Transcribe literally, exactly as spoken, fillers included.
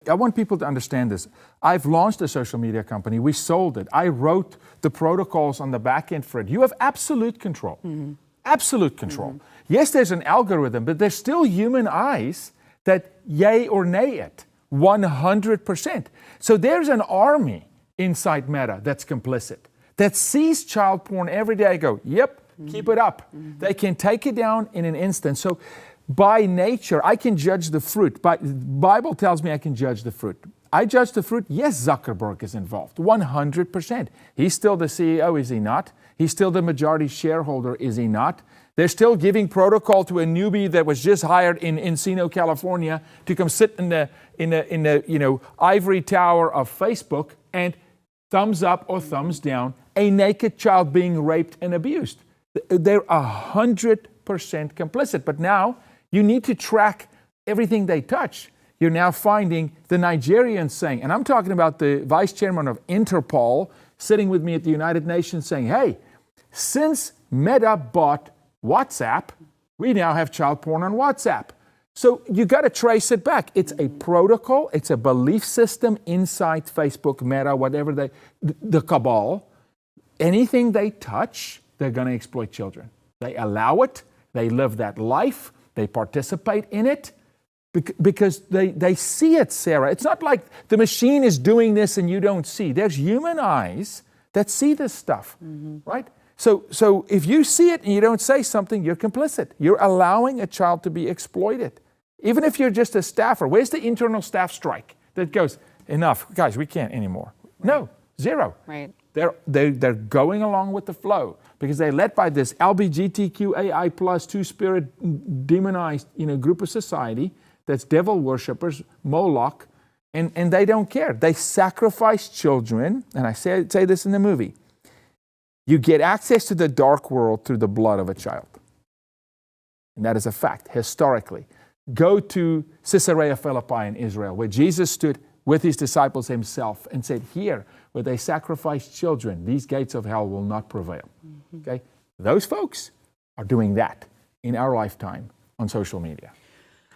I want people to understand this. I've launched a social media company. We sold it. I wrote the protocols on the back end for it. You have absolute control. Mm-hmm. Absolute control. Mm-hmm. Yes, there's an algorithm, but there's still human eyes that yay or nay it. one hundred percent. So there's an army inside Meta that's complicit, that sees child porn every day. I go, yep, mm-hmm. keep it up. Mm-hmm. They can take it down in an instant. So by nature, I can judge the fruit. By, the Bible tells me I can judge the fruit. I judge the fruit. Yes, Zuckerberg is involved, one hundred percent. He's still the C E O, is he not? He's still the majority shareholder, is he not? They're still giving protocol to a newbie that was just hired in Encino, California, to come sit in the in the in the you know ivory tower of Facebook and thumbs up or thumbs down a naked child being raped and abused. They're a hundred percent complicit. But now you need to track everything they touch. You're now finding the Nigerians saying, and I'm talking about the vice chairman of Interpol sitting with me at the United Nations saying, hey, since Meta bought WhatsApp, we now have child porn on WhatsApp. So you got to trace it back. It's a protocol. It's a belief system inside Facebook, Meta, whatever they, the cabal. Anything they touch, they're going to exploit children. They allow it. They live that life. They participate in it because they, they see it, Sarah. It's not like the machine is doing this and you don't see. There's human eyes that see this stuff, mm-hmm. right? So, so if you see it and you don't say something, you're complicit. You're allowing a child to be exploited. Even if you're just a staffer, where's the internal staff strike that goes, enough, guys, we can't anymore? Right. No, zero. Right. They're, they're, they're going along with the flow because they're led by this L G B T Q A I plus two-spirit demonized you know, group of society that's devil worshippers, Moloch, and, and they don't care. They sacrifice children, and I say, say this in the movie. You get access to the dark world through the blood of a child. And that is a fact, historically. Go to Caesarea Philippi in Israel, where Jesus stood with his disciples himself and said, here, where they sacrifice children, these gates of hell will not prevail. Mm-hmm. Okay? Those folks are doing that in our lifetime on social media.